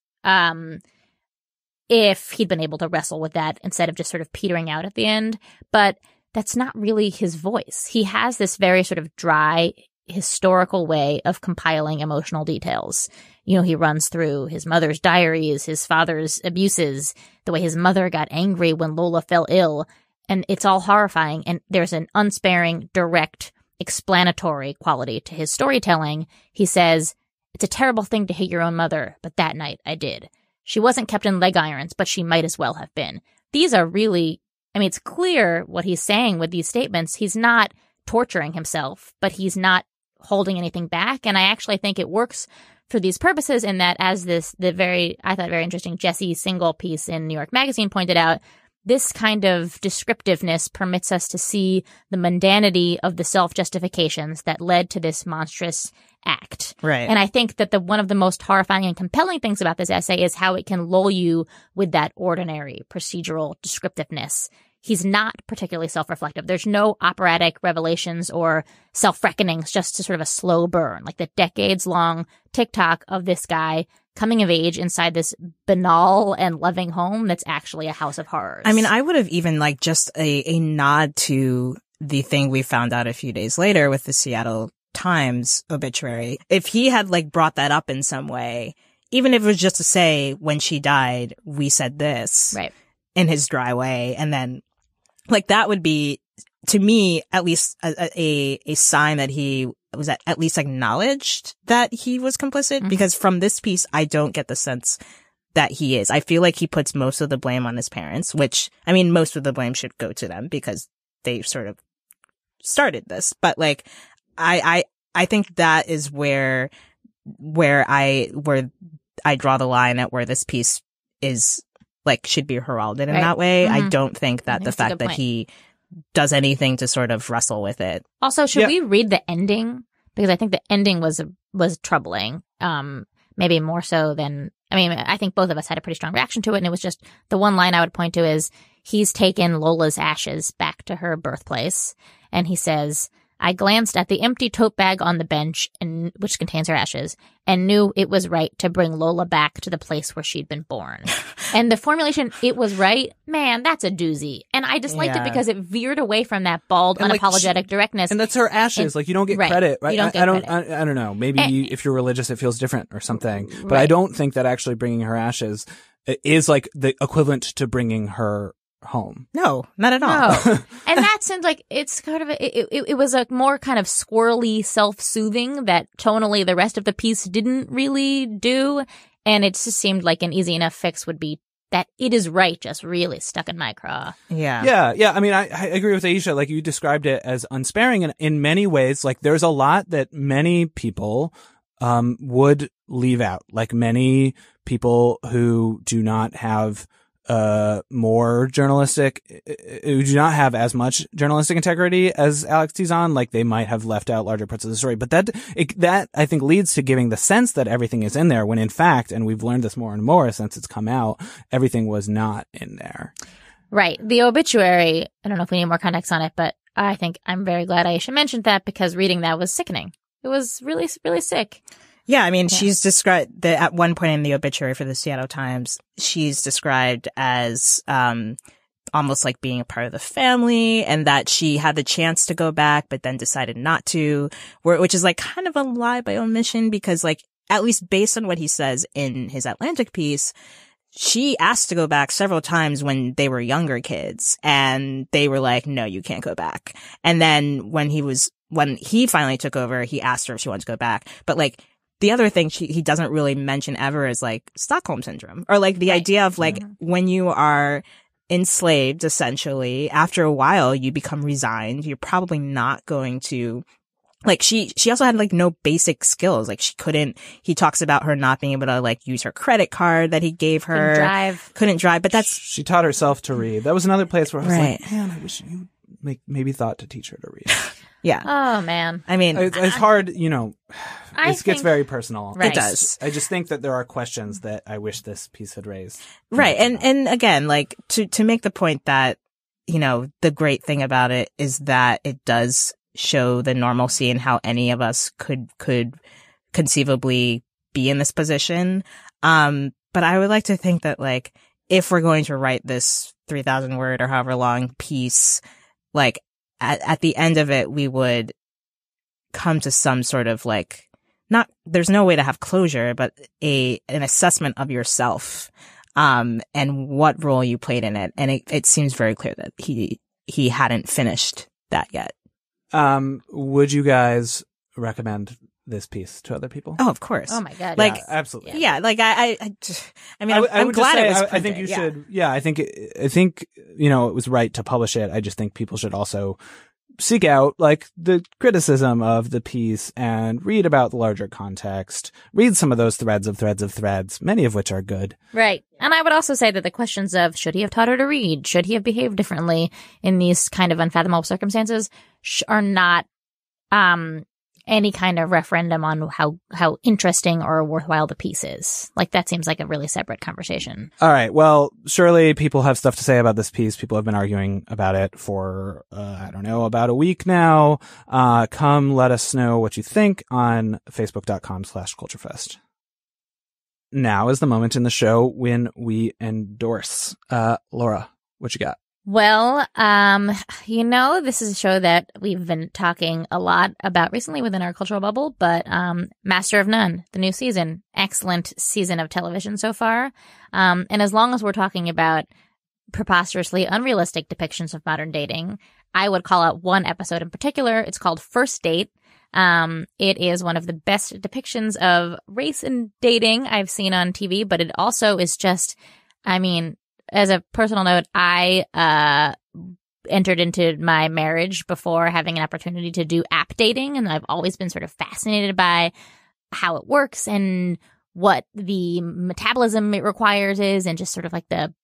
If he'd been able to wrestle with that instead of just sort of petering out at the end. But that's not really his voice. He has this very sort of dry, historical way of compiling emotional details. He runs through his mother's diaries, his father's abuses, the way his mother got angry when Lola fell ill, and it's all horrifying. And there's an unsparing, direct, explanatory quality to his storytelling. He says, "It's a terrible thing to hate your own mother, but that night I did. She wasn't kept in leg irons, but she might as well have been." These are really, it's clear what he's saying with these statements. He's not torturing himself, but he's not holding anything back. And I actually think it works for these purposes in that, as I thought very interesting Jesse Singal piece in New York Magazine pointed out, this kind of descriptiveness permits us to see the mundanity of the self-justifications that led to this monstrous act. Right. And I think that one of the most horrifying and compelling things about this essay is how it can lull you with that ordinary procedural descriptiveness. He's not particularly self-reflective. There's no operatic revelations or self-reckonings, just sort of a slow burn, like the decades-long TikTok of this guy coming of age inside this banal and loving home that's actually a house of horrors. I would have even like just a nod to the thing we found out a few days later with the Seattle Times obituary. If he had like brought that up in some way, even if it was just to say, when she died, we said this. Right. In his dry way, and then like that would be, to me, at least a sign that he was at least acknowledged that he was complicit. Mm-hmm. Because from this piece, I don't get the sense that he is. I feel like he puts most of the blame on his parents, which, most of the blame should go to them because they sort of started this. But like, I think that is where I draw the line at where this piece is like should be heralded in that way. Mm-hmm. I don't think that the fact that he does anything to sort of wrestle with it. Also, should we read the ending? Because I think the ending was troubling. maybe more so than, I mean, I think both of us had a pretty strong reaction to it. And it was just the one line I would point to is he's taken Lola's ashes back to her birthplace. And he says, I glanced at the empty tote bag on the bench, which contains her ashes, and knew it was right to bring Lola back to the place where she'd been born. And the formulation, it was right, man, that's a doozy. And I disliked it because it veered away from that bald, and unapologetic directness. And that's her ashes. Like, you don't get credit, right? You don't get credit. I don't know. Maybe if you're religious, it feels different or something. But I don't think that actually bringing her ashes is like the equivalent to bringing her home. No, not at all. No. And that seems like it's kind of it was a more kind of squirrely, self-soothing that tonally the rest of the piece didn't really do. And it just seemed like an easy enough fix would be that it is right just really stuck in my craw. Yeah. I mean, I agree with Aisha. Like, you described it as unsparing, and in many ways, like, there's a lot that many people would leave out. Like, many people who do not have more journalistic, who do not have as much journalistic integrity as Alex Tizon, like, they might have left out larger parts of the story. But that I think leads to giving the sense that everything is in there, when in fact, and we've learned this more and more since it's come out, everything was not in there. Right. The obituary, I don't know if we need more context on it, but I think I'm very glad Aisha mentioned that, because reading that was sickening. It was really, really sick. Yeah, I mean, she's described that at one point in the obituary for the Seattle Times, she's described as almost like being a part of the family, and that she had the chance to go back, but then decided not to, which is like kind of a lie by omission, because like, at least based on what he says in his Atlantic piece, she asked to go back several times when they were younger kids, and they were like, no, you can't go back. And then when he finally took over, he asked her if she wanted to go back. But like, the other thing he doesn't really mention ever is like Stockholm syndrome, or like the idea of like when you are enslaved, essentially, after a while you become resigned. You're probably not going to, like, she also had like no basic skills. Like, he talks about her not being able to like use her credit card that he gave her. Couldn't drive. But she taught herself to read. That was another place where I was like, man, I wish you maybe thought to teach her to read. Yeah. Oh, man. I mean, it's hard, you know, it gets very personal. Right. It does. I just think that there are questions that I wish this piece had raised. Right. And again, like, to make the point that, you know, the great thing about it is that it does show the normalcy in how any of us could conceivably be in this position. But I would like to think that, like, if we're going to write this 3,000 word or however long piece, like, at the end of it, we would come to some sort of like, there's no way to have closure, but an assessment of yourself, and what role you played in it. And it seems very clear that he hadn't finished that yet. Would you guys recommend this piece to other people? Oh, of course. Oh my God. Like, yeah, absolutely. Yeah. Like I mean, I'm glad it was printed. I think you should. Yeah. I think, you know, it was right to publish it. I just think people should also seek out like the criticism of the piece and read about the larger context, read some of those threads, many of which are good. Right. And I would also say that the questions of should he have taught her to read? Should he have behaved differently in these kind of unfathomable circumstances are not, any kind of referendum on how interesting or worthwhile the piece is. Like, that seems like a really separate conversation. All right. Well, surely people have stuff to say about this piece. People have been arguing about it for, I don't know, about a week now. Come let us know what you think on facebook.com/culturefest. Now is the moment in the show when we endorse. Laura, what you got? Well, you know, this is a show that we've been talking a lot about recently within our cultural bubble, but Master of None, the new season, excellent season of television so far. And as long as we're talking about preposterously unrealistic depictions of modern dating, I would call out one episode in particular. It's called First Date. It is one of the best depictions of race and dating I've seen on TV, but it also is just, I mean, as a personal note, I entered into my marriage before having an opportunity to do app dating, and I've always been sort of fascinated by how it works and what the metabolism it requires is, and just sort of like the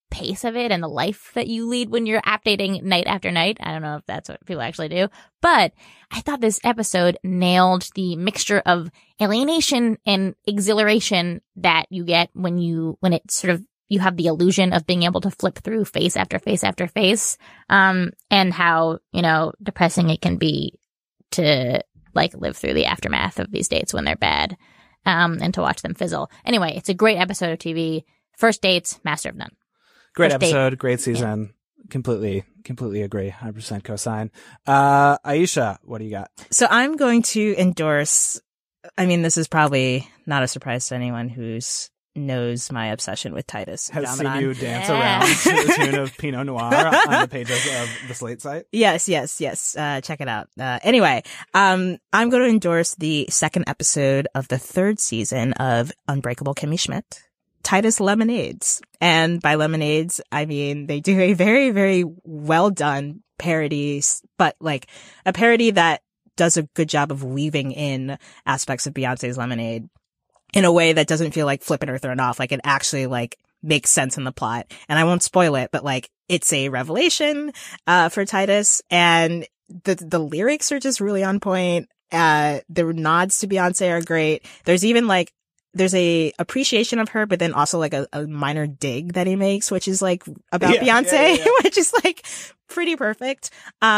pace of it and the life that you lead when you're app dating night after night. I don't know if that's what people actually do, but I thought this episode nailed the mixture of alienation and exhilaration that you get when it sort of, you have the illusion of being able to flip through face after face after face, and how, depressing it can be to like live through the aftermath of these dates when they're bad, and to watch them fizzle. Anyway, it's a great episode of TV. First Dates, Master of None. Great First episode, date. great season. Yeah. Completely agree. 100% cosign. Aisha, what do you got? So I'm going to endorse, this is probably not a surprise to anyone who's knows my obsession with Titus. Has Jamanon. seen you dance around to the tune of Pinot Noir on the pages of the Slate site. Yes. Check it out. Anyway, I'm going to endorse the second episode of the third season of Unbreakable Kimmy Schmidt, Titus Lemonades. And by lemonades, I mean they do a very, very well done parody, but like a parody that does a good job of weaving in aspects of Beyonce's Lemonade in a way that doesn't feel like flippant or thrown off. Like it actually like makes sense in the plot. And I won't spoil it, but like it's a revelation for Titus, and the lyrics are just really on point. The nods to Beyonce are great. There's even like there's a appreciation of her, but then also like a minor dig that he makes, which is like about Beyonce, which is like pretty perfect.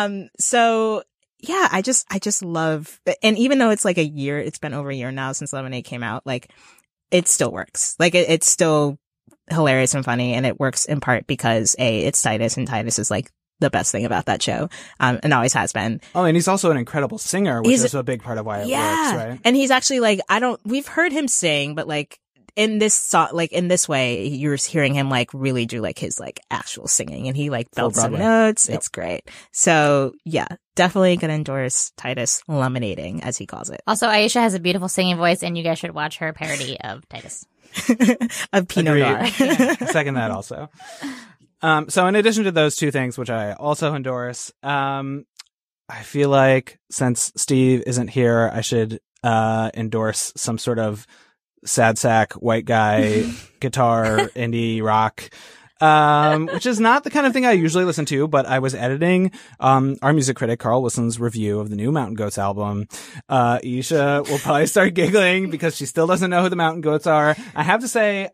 So yeah, I just love, and even though it's like it's been over a year now since Lemonade came out, like it still works. Like it's still hilarious and funny, and it works in part because it's Titus, and Titus is like the best thing about that show, and always has been. Oh, and he's also an incredible singer, which is a big part of why it works, right? And he's actually like, we've heard him sing, but like in this song, like in this way, you're hearing him like really do like his like actual singing, and he like belts some notes. Yep. It's great. So yeah, definitely gonna endorse Titus Lemonading, as he calls it. Also, Aisha has a beautiful singing voice, and you guys should watch her parody of Titus. Of Pinot Noir. Second that also. So in addition to those two things, which I also endorse, I feel like since Steve isn't here, I should endorse some sort of sad sack white guy guitar indie rock, which is not the kind of thing I usually listen to, but I was editing our music critic Carl Wilson's review of the new Mountain Goats album. Isha will probably start giggling because she still doesn't know who the Mountain Goats are. I have to say,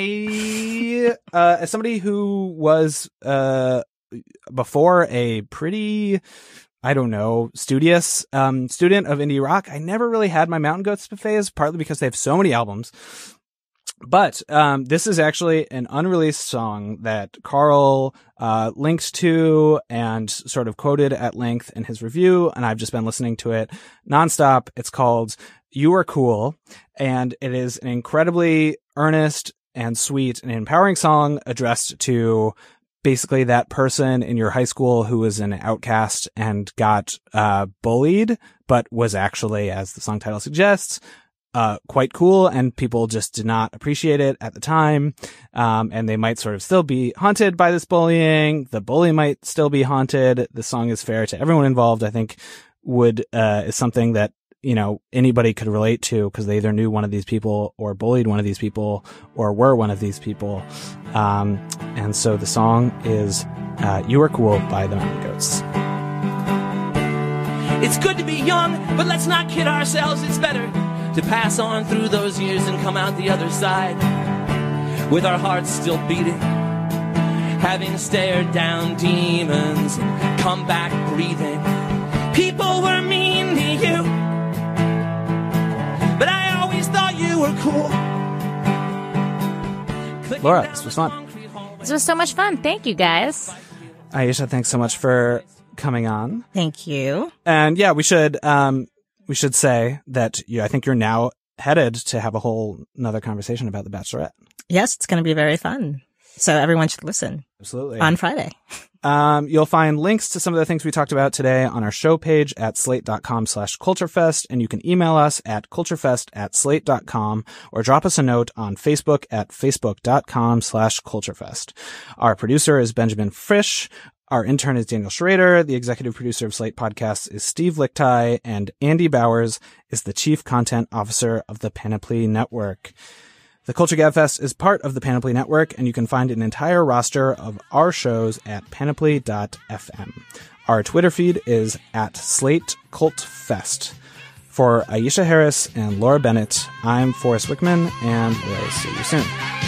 as somebody who was before a pretty, I don't know, studious student of indie rock, I never really had my Mountain Goats phase, partly because they have so many albums. But this is actually an unreleased song that Carl linked to and sort of quoted at length in his review, and I've just been listening to it nonstop. It's called You Are Cool, and it is an incredibly earnest and sweet and empowering song addressed to basically that person in your high school who was an outcast and got bullied, but was actually, as the song title suggests, quite cool, and people just did not appreciate it at the time. And they might sort of still be haunted by this bullying. The bully might still be haunted. The song is fair to everyone involved. I think is something that, anybody could relate to because they either knew one of these people or bullied one of these people or were one of these people. And so the song is, You Are Cool by the Mountain Goats. It's good to be young, but let's not kid ourselves. It's better to pass on through those years and come out the other side with our hearts still beating, having stared down demons and come back breathing. People were mean to you, but I always thought you were cool. Laura, this was fun. This was so much fun. Thank you, guys. Aisha, thanks so much for coming on. Thank you. And yeah, we should say that I think you're now headed to have a whole another conversation about The Bachelorette. Yes, it's going to be very fun. So everyone should listen. Absolutely. On Friday. You'll find links to some of the things we talked about today on our show page at slate.com/culturefest. And you can email us at culturefest@slate.com or drop us a note on Facebook at facebook.com/culturefest. Our producer is Benjamin Frisch. Our intern is Daniel Schrader. The executive producer of Slate Podcasts is Steve Lichtai, and Andy Bowers is the chief content officer of the Panoply Network. The Culture Gabfest is part of the Panoply Network, and you can find an entire roster of our shows at panoply.fm. Our Twitter feed is at @SlateCultFest. For Aisha Harris and Laura Bennett, I'm Forrest Wickman, and we'll see you soon.